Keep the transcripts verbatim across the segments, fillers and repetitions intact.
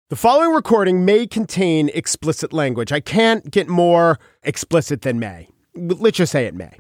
The following recording may contain explicit language. I can't get more explicit than may. Let's just say it may.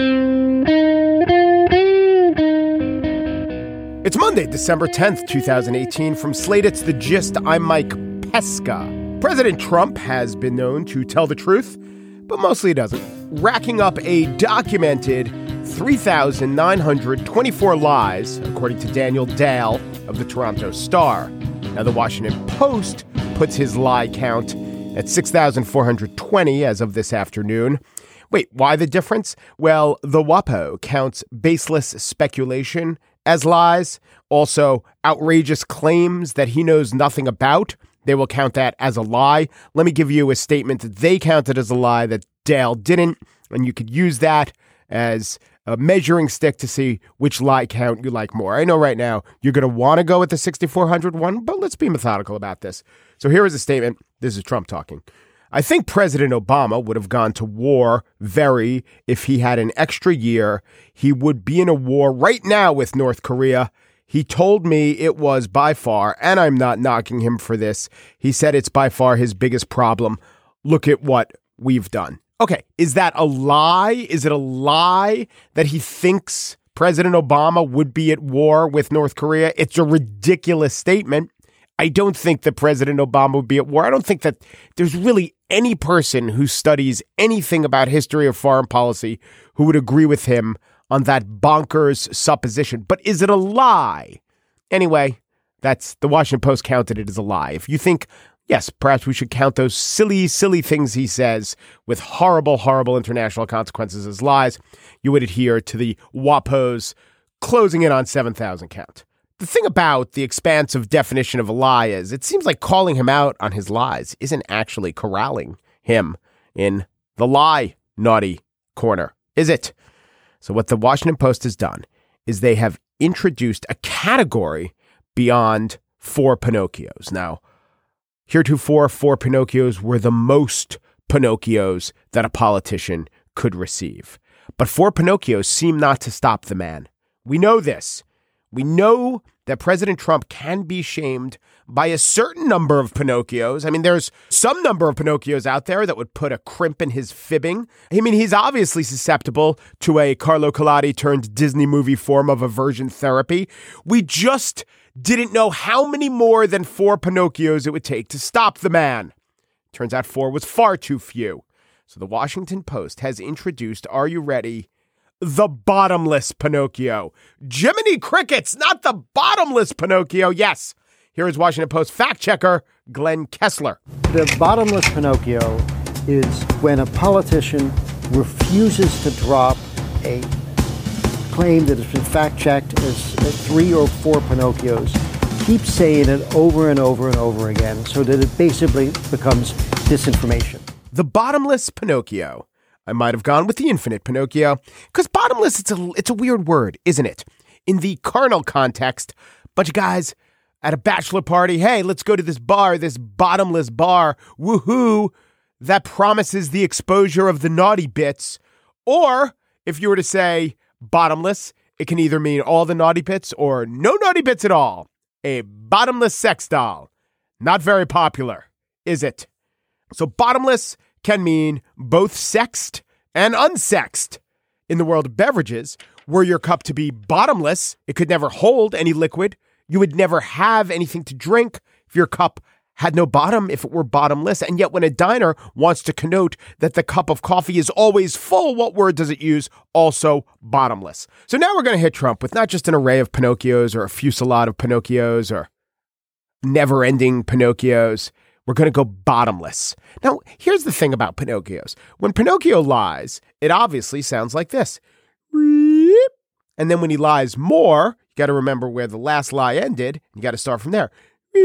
It's Monday, December tenth, twenty eighteen. From Slate, it's The Gist. I'm Mike Pesca. President Trump has been known to tell the truth, but mostly he doesn't. Racking up a documented three thousand nine hundred twenty-four lies, according to Daniel Dale of the Toronto Star. Now, the Washington Post puts his lie count at six thousand four hundred twenty as of this afternoon. Wait, why the difference? Well, the WAPO counts baseless speculation as lies. Also, outrageous claims that he knows nothing about. They will count that as a lie. Let me give you a statement that they counted as a lie that Dale didn't, and you could use that as a measuring stick to see which lie count you like more. I know right now you're going to want to go with the sixty-four hundred one, but let's be methodical about this. So here is a statement. This is Trump talking. I think President Obama would have gone to war very if he had an extra year. He would be in a war right now with North Korea. He told me it was by far, and I'm not knocking him for this, he said it's by far his biggest problem. Look at what we've done. Okay, is that a lie? Is it a lie that he thinks President Obama would be at war with North Korea? It's a ridiculous statement. I don't think that President Obama would be at war. I don't think that there's really any person who studies anything about history or foreign policy who would agree with him on that bonkers supposition. But is it a lie? Anyway, that's the Washington Post counted it as a lie. If you think, yes, perhaps we should count those silly, silly things he says with horrible, horrible international consequences as lies, you would adhere to the WAPO's closing in on seven thousand count. The thing about the expansive definition of a lie is it seems like calling him out on his lies isn't actually corralling him in the lie naughty corner, is it? So what the Washington Post has done is they have introduced a category beyond four Pinocchios. Now, heretofore, four Pinocchios were the most Pinocchios that a politician could receive. But four Pinocchios seem not to stop the man. We know this. We know that President Trump can be shamed by a certain number of Pinocchios. I mean, there's some number of Pinocchios out there that would put a crimp in his fibbing. I mean, he's obviously susceptible to a Carlo Collodi turned Disney movie form of aversion therapy. We just didn't know how many more than four Pinocchios it would take to stop the man. Turns out four was far too few. So the Washington Post has introduced, are you ready, the bottomless Pinocchio. Jiminy Crickets, not the bottomless Pinocchio. Yes. Here is Washington Post fact checker Glenn Kessler. The bottomless Pinocchio is when a politician refuses to drop a claim that has been fact checked as three or four Pinocchios, keeps saying it over and over and over again so that it basically becomes disinformation. The bottomless Pinocchio. I might have gone with the infinite Pinocchio, because bottomless, it's a, it's a weird word, isn't it? In the carnal context, bunch of guys at a bachelor party, hey, let's go to this bar, this bottomless bar, woohoo, that promises the exposure of the naughty bits. Or if you were to say bottomless, it can either mean all the naughty bits or no naughty bits at all. A bottomless sex doll. Not very popular, is it? So bottomless can mean both sexed and unsexed. In the world of beverages, were your cup to be bottomless, it could never hold any liquid. You would never have anything to drink if your cup had no bottom, if it were bottomless. And yet when a diner wants to connote that the cup of coffee is always full, what word does it use? Also bottomless. So now we're going to hit Trump with not just an array of Pinocchios or a fusillade of Pinocchios or never-ending Pinocchios. We're going to go bottomless. Now, here's the thing about Pinocchios. When Pinocchio lies, it obviously sounds like this. And then when he lies more, you got to remember where the last lie ended. You got to start from there.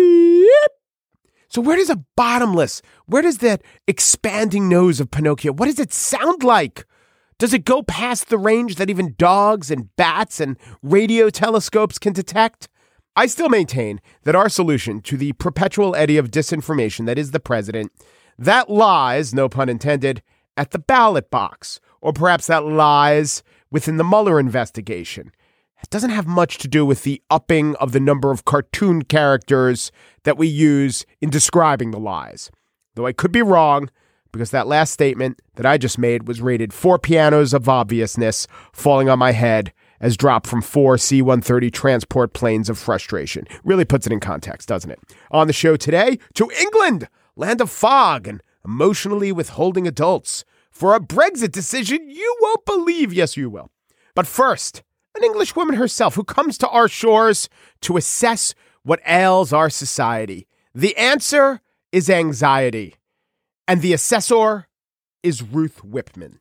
So where does a bottomless, where does that expanding nose of Pinocchio, what does it sound like? Does it go past the range that even dogs and bats and radio telescopes can detect? I still maintain that our solution to the perpetual eddy of disinformation that is the president, that lies, no pun intended, at the ballot box, or perhaps that lies within the Mueller investigation, It doesn't have much to do with the upping of the number of cartoon characters that we use in describing the lies. Though I could be wrong, because that last statement that I just made was rated four pianos of obviousness falling on my head as dropped from four C one thirty transport planes of frustration. Really puts it in context, doesn't it? On the show today, to England, land of fog and emotionally withholding adults, for a Brexit decision you won't believe. Yes, you will. But first, an English woman herself who comes to our shores to assess what ails our society. The answer is anxiety. And the assessor is Ruth Wipman.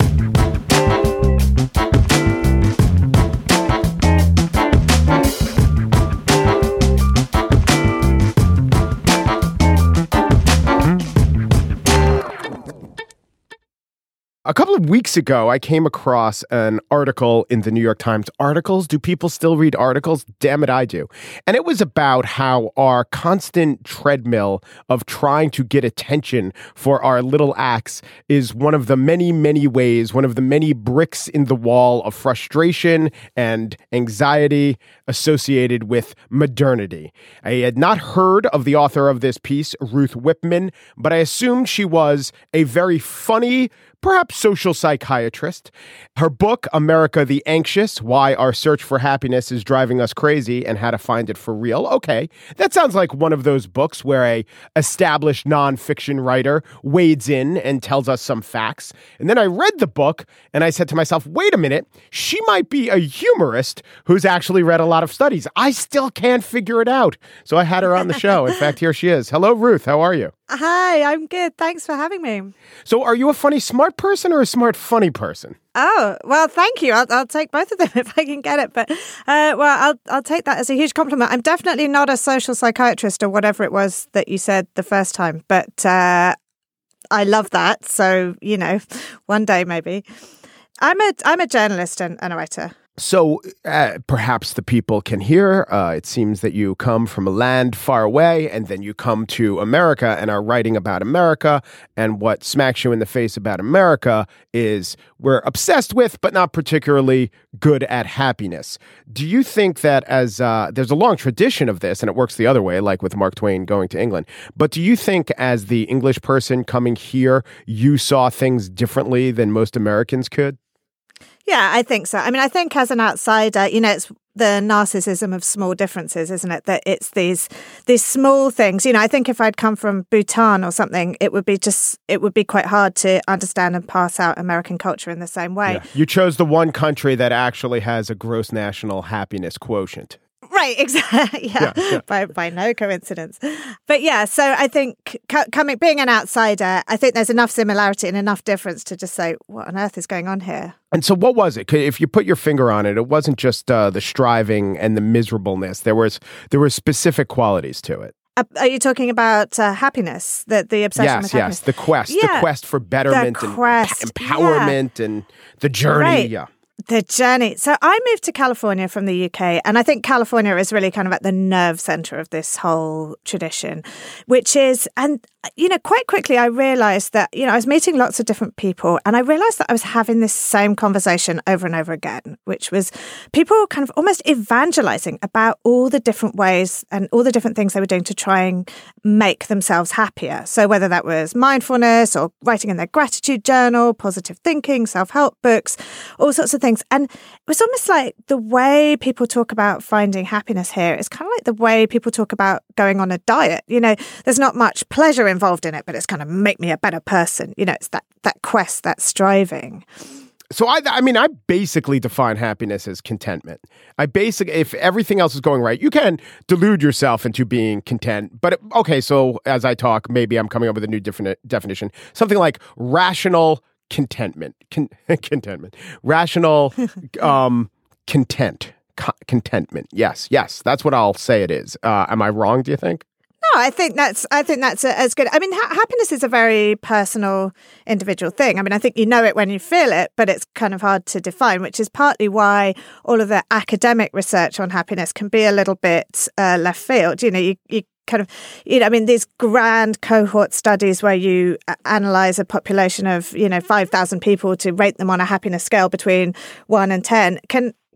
A couple of weeks ago, I came across an article in the New York Times. Articles? Do people still read articles? Damn it, I do. And it was about how our constant treadmill of trying to get attention for our little acts is one of the many, many ways, one of the many bricks in the wall of frustration and anxiety associated with modernity. I had not heard of the author of this piece, Ruth Wipman, but I assumed she was a very funny, perhaps social psychiatrist. Her book, America the Anxious, Why Our Search for Happiness is Driving Us Crazy and How to Find It for Real. Okay, that sounds like one of those books where a established nonfiction writer wades in and tells us some facts. And then I read the book and I said to myself, wait a minute, she might be a humorist who's actually read a lot of studies. I still can't figure it out. So I had her on the show. In fact, here she is. Hello, Ruth. How are you? Hi, I'm good. Thanks for having me. So are you a funny, smart person or a smart, funny person? Oh, well, thank you. I'll, I'll take both of them if I can get it. But, uh, well, I'll I'll take that as a huge compliment. I'm definitely not a social psychiatrist or whatever it was that you said the first time. But uh, I love that. So, you know, one day maybe. I'm a I'm a journalist and, and a writer. So uh, perhaps the people can hear, uh, it seems that you come from a land far away and then you come to America and are writing about America. And what smacks you in the face about America is we're obsessed with, but not particularly good at happiness. Do you think that as uh, there's a long tradition of this and it works the other way, like with Mark Twain going to England. But do you think as the English person coming here, you saw things differently than most Americans could? Yeah, I think so. I mean, I think as an outsider, you know, it's the narcissism of small differences, isn't it? That it's these these small things. You know, I think if I'd come from Bhutan or something, it would be just it would be quite hard to understand and pass out American culture in the same way. Yeah. You chose the one country that actually has a gross national happiness quotient. Right, exactly. Yeah, yeah, yeah. By by no coincidence. But yeah, so I think coming being an outsider, I think there's enough similarity and enough difference to just say, what on earth is going on here? And so what was it? If you put your finger on it, it wasn't just uh, the striving and the miserableness. There was there were specific qualities to it. Uh, are you talking about uh, happiness? The, the obsession yes, with happiness? Yes, yes. The quest. Yeah. The quest for betterment quest, and empowerment yeah. and the journey. Right. Yeah. The journey. So I moved to California from the U K, and I think California is really kind of at the nerve center of this whole tradition, which is, and, you know, quite quickly I realized that, you know, I was meeting lots of different people, and I realized that I was having this same conversation over and over again, which was people kind of almost evangelizing about all the different ways and all the different things they were doing to try and make themselves happier. So whether that was mindfulness or writing in their gratitude journal, positive thinking, self-help books, all sorts of things. And it was almost like the way people talk about finding happiness here is kind of like the way people talk about going on a diet. You know, there's not much pleasure involved in it, but it's kind of make me a better person. You know, it's that that quest, that striving. So I, I mean, I basically define happiness as contentment. I basically, if everything else is going right, you can delude yourself into being content. But okay, so as I talk, maybe I'm coming up with a new different definition. Something like rational contentment, Con- contentment, rational, um, content, Co- contentment. Yes, yes, that's what I'll say it is. Uh, am I wrong? Do you think? No, I think that's I think that's a, as good. I mean, ha- happiness is a very personal, individual thing. I mean, I think you know it when you feel it, but it's kind of hard to define, which is partly why all of the academic research on happiness can be a little bit uh, left field. You know, you you. kind of, you know, I mean, these grand cohort studies where you analyze a population of, you know, five thousand people to rate them on a happiness scale between one and ten can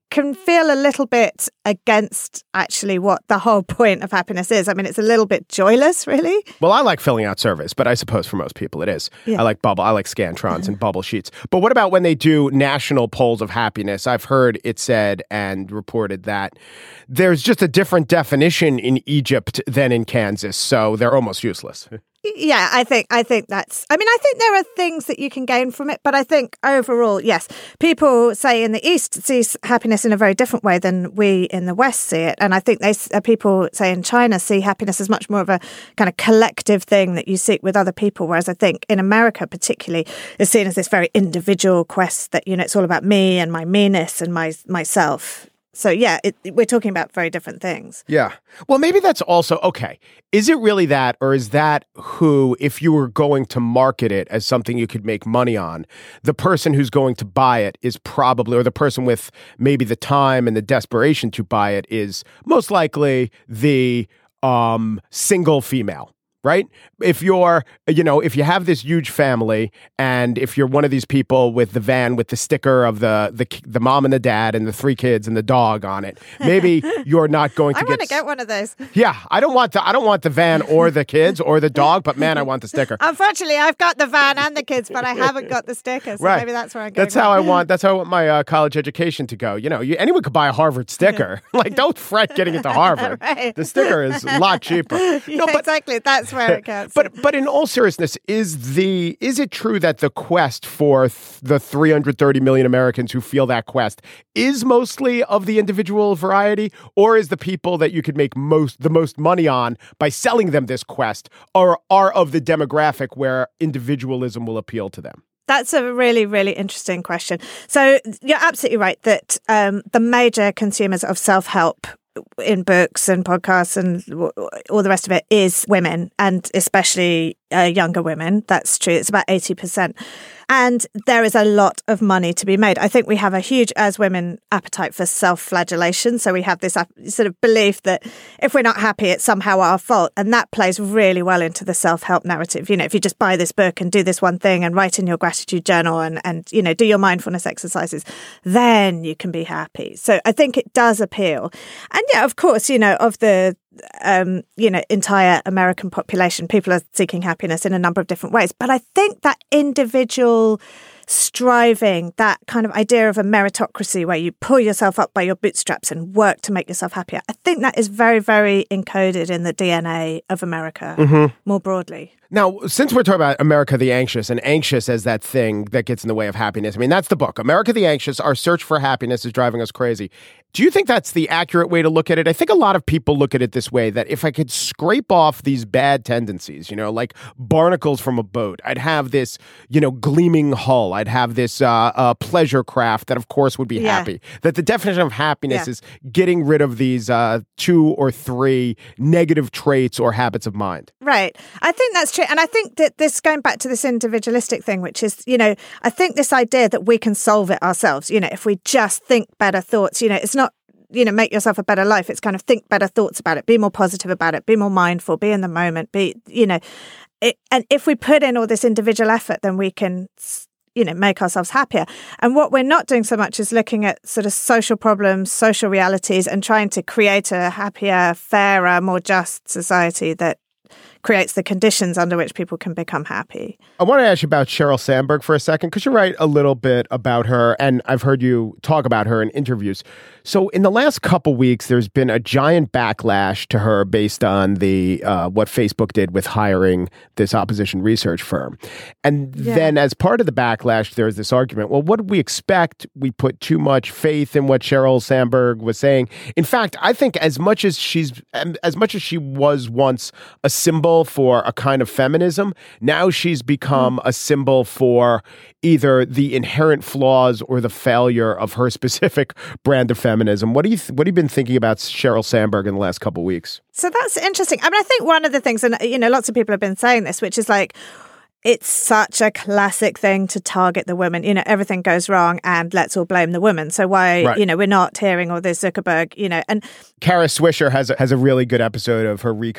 can feel a little bit against actually what the whole point of happiness is. I mean, it's a little bit joyless, really. Well, I like filling out surveys, but I suppose for most people it is. Yeah. I like bubble. I like Scantrons and bubble sheets. But what about when they do national polls of happiness? I've heard it said and reported that there's just a different definition in Egypt than in Kansas, so they're almost useless. Yeah, I think I think that's. I mean, I think there are things that you can gain from it, but I think overall, yes, people say in the East see happiness in a very different way than we in the West see it, and I think they uh, people say in China see happiness as much more of a kind of collective thing that you seek with other people, whereas I think in America, particularly, is seen as this very individual quest that you know it's all about me and my meanness and my myself. So, yeah, it, we're talking about very different things. Yeah. Well, maybe that's also, okay, is it really that, or is that who, if you were going to market it as something you could make money on, the person who's going to buy it is probably, or the person with maybe the time and the desperation to buy it is most likely the um, single female. Right? If you're, you know, if you have this huge family and if you're one of these people with the van with the sticker of the the, the mom and the dad and the three kids and the dog on it, maybe you're not going to I get... I want to get one of those. Yeah, I don't want the I don't want the van or the kids or the dog, but man, I want the sticker. Unfortunately, I've got the van and the kids, but I haven't got the sticker. So right. maybe that's where I'm going. That's how I want. That's how I want my uh, college education to go. You know, you, anyone could buy a Harvard sticker. Like, don't fret getting into Harvard. Right. The sticker is a lot cheaper. Yeah, no, but, exactly. That's where it counts. But but in all seriousness, is the is it true that the quest for th- the three hundred thirty million Americans who feel that quest is mostly of the individual variety, or is the people that you could make most the most money on by selling them this quest are are of the demographic where individualism will appeal to them? That's a really, really interesting question. So you're absolutely right that um, the major consumers of self-help in books and podcasts and all the rest of it is women, and especially uh, younger women. That's true. It's about eighty percent. And there is a lot of money to be made. I think we have a huge, as women, appetite for self-flagellation. So we have this sort of belief that if we're not happy, it's somehow our fault. And that plays really well into the self-help narrative. You know, if you just buy this book and do this one thing and write in your gratitude journal and, and you know, do your mindfulness exercises, then you can be happy. So I think it does appeal. And yeah, of course, you know, of the Um, you know, entire American population, people are seeking happiness in a number of different ways. But I think that individual striving, that kind of idea of a meritocracy where you pull yourself up by your bootstraps and work to make yourself happier, I think that is very, very encoded in the D N A of America mm-hmm. more broadly. Now, since we're talking about America the Anxious, and anxious as that thing that gets in the way of happiness, I mean, that's the book. America the Anxious, Our Search for Happiness is Driving Us Crazy. Do you think that's the accurate way to look at it? I think a lot of people look at it this way, that if I could scrape off these bad tendencies, you know, like barnacles from a boat, I'd have this, you know, gleaming hull. I'd have this uh, uh, pleasure craft that, of course, would be yeah. happy. That the definition of happiness yeah. is getting rid of these uh, two or three negative traits or habits of mind. Right. I think that's true. And I think that this, going back to this individualistic thing, which is, you know, I think this idea that we can solve it ourselves, you know, if we just think better thoughts, you know, it's not, you know, make yourself a better life. It's kind of think better thoughts about it, be more positive about it, be more mindful, be in the moment, be, you know, it, and if we put in all this individual effort, then we can, you know, make ourselves happier. And what we're not doing so much is looking at sort of social problems, social realities, and trying to create a happier, fairer, more just society that creates the conditions under which people can become happy. I want to ask you about Sheryl Sandberg for a second, because you write a little bit about her, and I've heard you talk about her in interviews. So in the last couple weeks, there's been a giant backlash to her based on the uh, what Facebook did with hiring this opposition research firm. And yeah. then as part of the backlash, there's this argument, well, what did we expect? We put too much faith in what Sheryl Sandberg was saying. In fact, I think as much as she's, as much as she was once a symbol for a kind of feminism, now she's become mm. a symbol for either the inherent flaws or the failure of her specific brand of feminism. What do you th- what have you been thinking about Sheryl Sandberg in the last couple of weeks? So that's interesting. I mean, I think one of the things, and you know, lots of people have been saying this, which is like, it's such a classic thing to target the women. You know, everything goes wrong and let's all blame the woman. So why, right. you know, we're not hearing all this Zuckerberg, you know, and Kara Swisher has a, has a really good episode of her Recode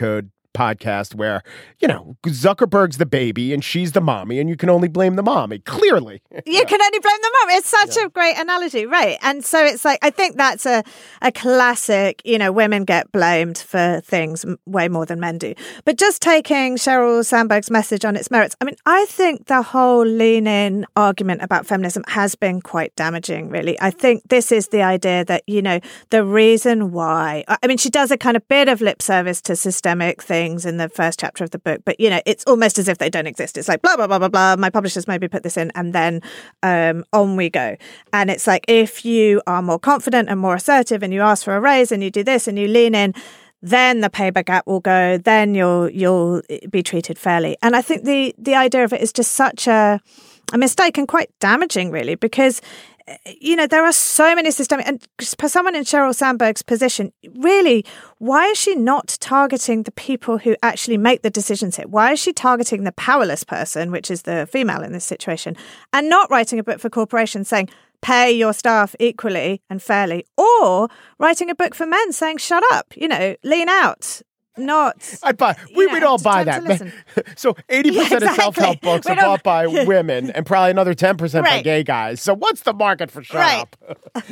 podcast where, you know, Zuckerberg's the baby and she's the mommy and you can only blame the mommy. Clearly. You yeah. can only blame the mom. It's such yeah. a great analogy, right? And so it's like, I think that's a, a classic, you know, women get blamed for things way more than men do. But just taking Sheryl Sandberg's message on its merits, I mean, I think the whole lean-in argument about feminism has been quite damaging, really. I think this is the idea that, you know, the reason why, I mean, she does a kind of bit of lip service to systemic things in the first chapter of the book, but, you know, it's almost as if they don't exist. It's like, blah, blah, blah, blah, blah. My publishers maybe put this in, and then um, on we go. And it's like, if you are more confident and more assertive and you ask for a raise and you do this and you lean in, then the payback gap will go, then you'll you'll be treated fairly. And I think the the idea of it is just such a, a mistake and quite damaging, really, because you know, there are so many systemic, and for someone in Sheryl Sandberg's position, really, why is she not targeting the people who actually make the decisions here? Why is she targeting the powerless person, which is the female in this situation, and not writing a book for corporations saying, pay your staff equally and fairly, or writing a book for men saying, shut up, you know, lean out. Not, I'd buy. We would all buy that. So eighty percent yeah, exactly. of self-help books we are bought by women, and probably another ten percent right. by gay guys. So what's the market for shut right. up?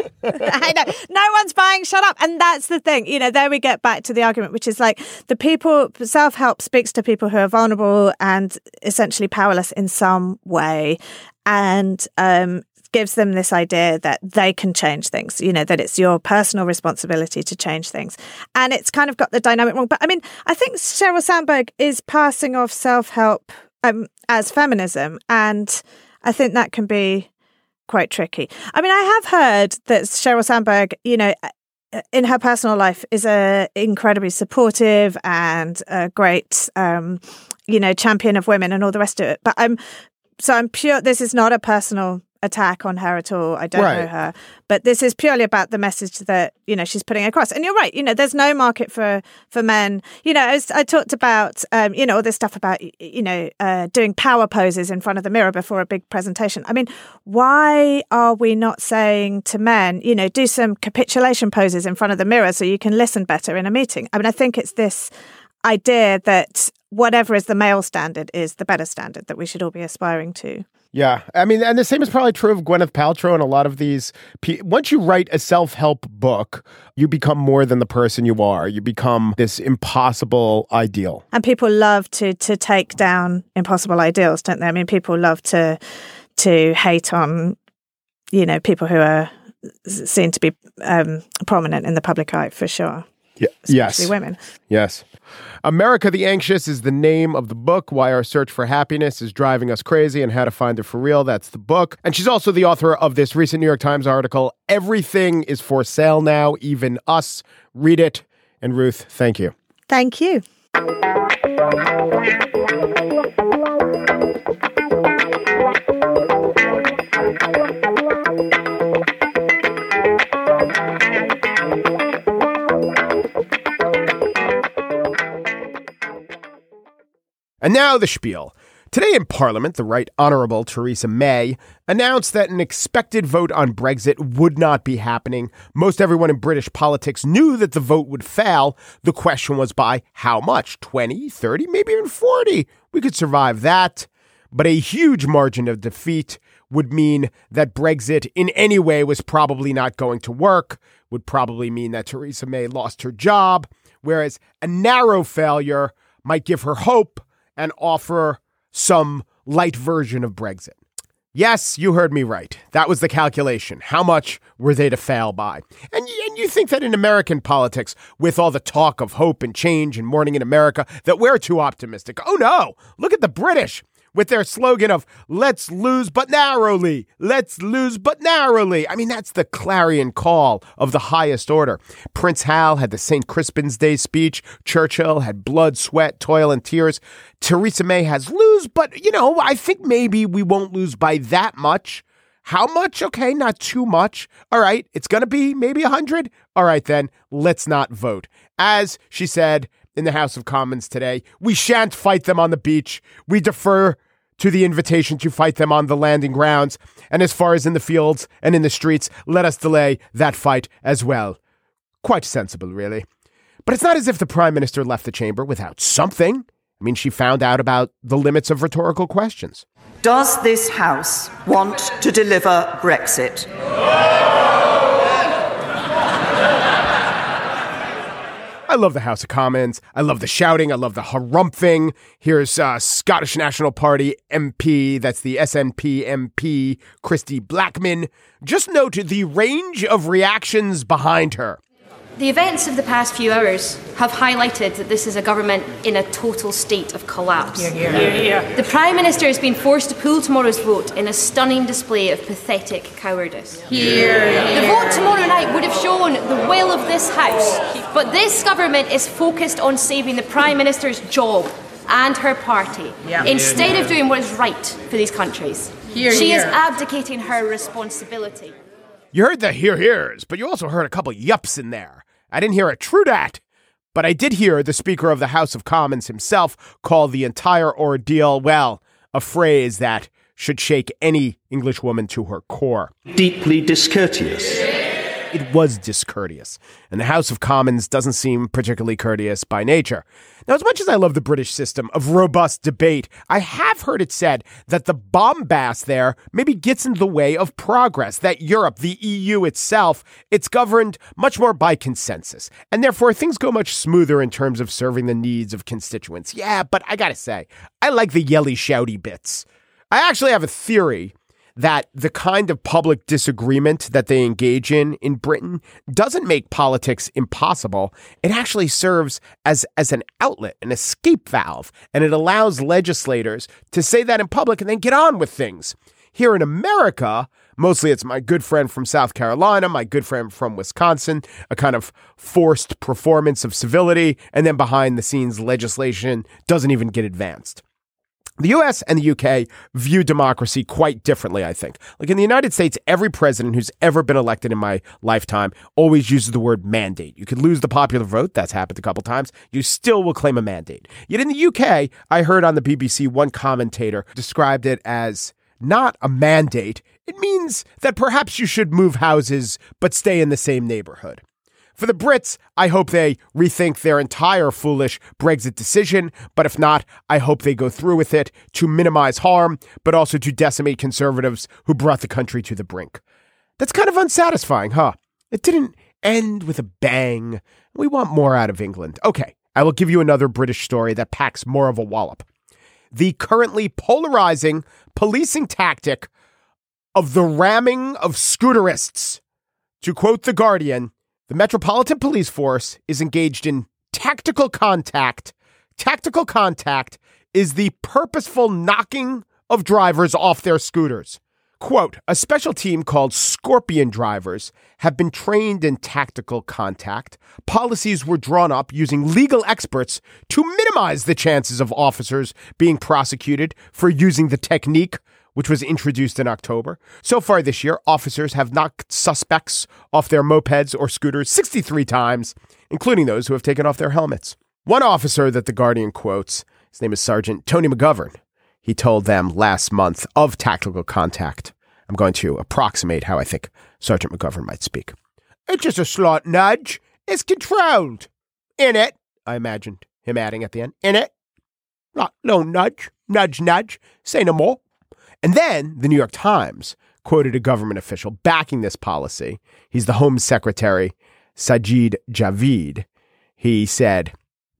I know no one's buying shut up, and that's the thing. You know, there we get back to the argument, which is like the people. Self-help speaks to people who are vulnerable and essentially powerless in some way, and um. gives them this idea that they can change things, you know, that it's your personal responsibility to change things. And it's kind of got the dynamic wrong. But I mean, I think Sheryl Sandberg is passing off self-help um, as feminism. And I think that can be quite tricky. I mean, I have heard that Sheryl Sandberg, you know, in her personal life is a incredibly supportive and a great, um, you know, champion of women and all the rest of it. But I'm, so I'm pure, this is not a personal attack on her at all. I don't right. know her. But this is purely about the message that, you know, she's putting across. And you're right, you know, there's no market for, for men. You know, as I talked about, um, you know, all this stuff about, you know, uh, doing power poses in front of the mirror before a big presentation. I mean, why are we not saying to men, you know, do some capitulation poses in front of the mirror so you can listen better in a meeting? I mean, I think it's this idea that whatever is the male standard is the better standard that we should all be aspiring to. Yeah. I mean, and the same is probably true of Gwyneth Paltrow and a lot of these. Once you write a self-help book, you become more than the person you are. You become this impossible ideal. And people love to to take down impossible ideals, don't they? I mean, people love to to hate on, you know, people who are seen to be um, prominent in the public eye, for sure. Yeah. Especially yes. women. Yes. America the Anxious is the name of the book. Why Our Search for Happiness is Driving Us Crazy and How to Find It for Real. That's the book. And she's also the author of this recent New York Times article, Everything is for Sale Now, Even Us. Read it. And Ruth, thank you. Thank you. And now the spiel. Today in Parliament, the Right Honourable Theresa May announced that an expected vote on Brexit would not be happening. Most everyone in British politics knew that the vote would fail. The question was by how much? twenty, thirty, maybe even forty? We could survive that. But a huge margin of defeat would mean that Brexit in any way was probably not going to work, would probably mean that Theresa May lost her job, whereas a narrow failure might give her hope and offer some light version of Brexit. Yes, you heard me right. That was the calculation. How much were they to fail by? And, and you think that in American politics, with all the talk of hope and change and morning in America, that we're too optimistic. Oh no, look at the British with their slogan of let's lose but narrowly, let's lose but narrowly. I mean, that's the clarion call of the highest order. Prince Hal had the Saint Crispin's Day speech. Churchill had blood, sweat, toil, and tears. Theresa May has lose, but, you know, I think maybe we won't lose by that much. How much? Okay, not too much. All right, it's going to be maybe one hundred. All right, then, let's not vote. As she said in the House of Commons today, we shan't fight them on the beach. We defer to the invitation to fight them on the landing grounds. And as far as in the fields and in the streets, let us delay that fight as well. Quite sensible, really. But it's not as if the prime minister left the chamber without something. I mean, she found out about the limits of rhetorical questions. Does this House want to deliver Brexit? I love the House of Commons. I love the shouting. I love the harumphing. Here's uh, Scottish National Party M P, that's the S N P M P, Christy Blackman. Just note the range of reactions behind her. The events of the past few hours have highlighted that this is a government in a total state of collapse. Hear, hear, hear, hear. The Prime Minister has been forced to pull tomorrow's vote in a stunning display of pathetic cowardice. Hear, hear. The vote tomorrow night would have shown the will of this House, but this government is focused on saving the Prime Minister's job and her party, yeah. instead of doing what is right for these countries. Hear, she hear. is abdicating her responsibility. You heard the hear-hears, but you also heard a couple yups in there. I didn't hear a true dat, but I did hear the Speaker of the House of Commons himself call the entire ordeal, well, a phrase that should shake any Englishwoman to her core. Deeply discourteous. It was discourteous, and the House of Commons doesn't seem particularly courteous by nature. Now, as much as I love the British system of robust debate, I have heard it said that the bombast there maybe gets in the way of progress, that Europe, the E U itself, it's governed much more by consensus, and therefore things go much smoother in terms of serving the needs of constituents. Yeah, but I gotta say, I like the yelly, shouty bits. I actually have a theory that the kind of public disagreement that they engage in in Britain doesn't make politics impossible. It actually serves as, as an outlet, an escape valve, and it allows legislators to say that in public and then get on with things. Here in America, mostly it's my good friend from South Carolina, my good friend from Wisconsin, a kind of forced performance of civility, and then behind the scenes legislation doesn't even get advanced. The U S and the U K view democracy quite differently, I think. Like in the United States, every president who's ever been elected in my lifetime always uses the word mandate. You could lose the popular vote. That's happened a couple times. You still will claim a mandate. Yet in the U K, I heard on the B B C one commentator described it as not a mandate. It means that perhaps you should move houses, but stay in the same neighborhood. For the Brits, I hope they rethink their entire foolish Brexit decision, but if not, I hope they go through with it to minimize harm, but also to decimate conservatives who brought the country to the brink. That's kind of unsatisfying, huh? It didn't end with a bang. We want more out of England. Okay, I will give you another British story that packs more of a wallop. The currently polarizing policing tactic of the ramming of scooterists. To quote The Guardian, the Metropolitan Police Force is engaged in tactical contact. Tactical contact is the purposeful knocking of drivers off their scooters. Quote, a special team called Scorpion Drivers have been trained in tactical contact. Policies were drawn up using legal experts to minimize the chances of officers being prosecuted for using the technique, which was introduced in October. So far this year, officers have knocked suspects off their mopeds or scooters sixty-three times, including those who have taken off their helmets. One officer that The Guardian quotes, his name is Sergeant Tony McGovern. He told them last month of tactical contact. I'm going to approximate how I think Sergeant McGovern might speak. It's just a slight nudge. It's controlled. In it, I imagined him adding at the end. In it. Like, little nudge. Nudge, nudge. Say no more. And then the New York Times quoted a government official backing this policy. He's the Home Secretary, Sajid Javid. He said,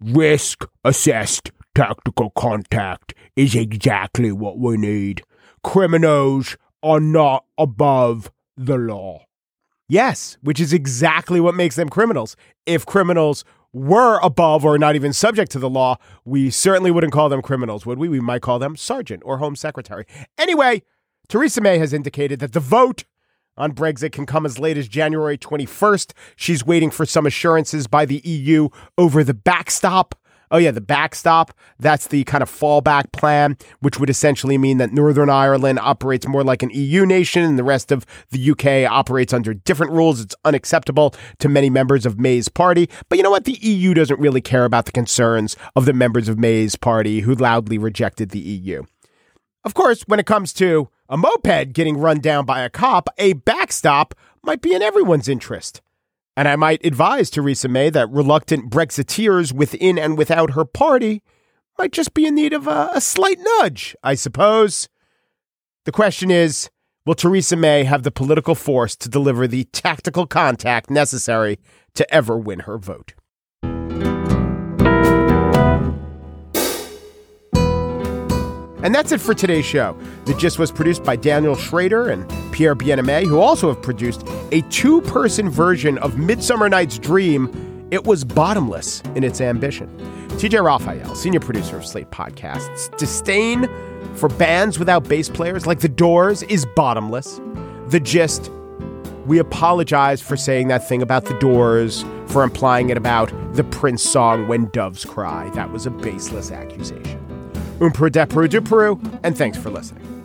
risk-assessed tactical contact is exactly what we need. Criminals are not above the law. Yes, which is exactly what makes them criminals. If criminals were above or not even subject to the law, we certainly wouldn't call them criminals, would we? We might call them sergeant or home secretary. Anyway, Theresa May has indicated that the vote on Brexit can come as late as January twenty-first. She's waiting for some assurances by the E U over the backstop. Oh, yeah, the backstop. That's the kind of fallback plan, which would essentially mean that Northern Ireland operates more like an E U nation and the rest of the U K operates under different rules. It's unacceptable to many members of May's party. But you know what? The E U doesn't really care about the concerns of the members of May's party who loudly rejected the E U. Of course, when it comes to a moped getting run down by a cop, a backstop might be in everyone's interest. And I might advise Theresa May that reluctant Brexiteers within and without her party might just be in need of a, a slight nudge, I suppose. The question is, will Theresa May have the political force to deliver the tactical contact necessary to ever win her vote? And that's it for today's show. The Gist was produced by Daniel Schrader and Pierre Bien-Aimé, who also have produced a two-person version of Midsummer Night's Dream. It was bottomless in its ambition. T J Raphael, senior producer of Slate Podcasts. Disdain for bands without bass players like The Doors is bottomless. The Gist, we apologize for saying that thing about The Doors, for implying it about the Prince song When Doves Cry. That was a baseless accusation. Un pro de Peru de Peru, and thanks for listening.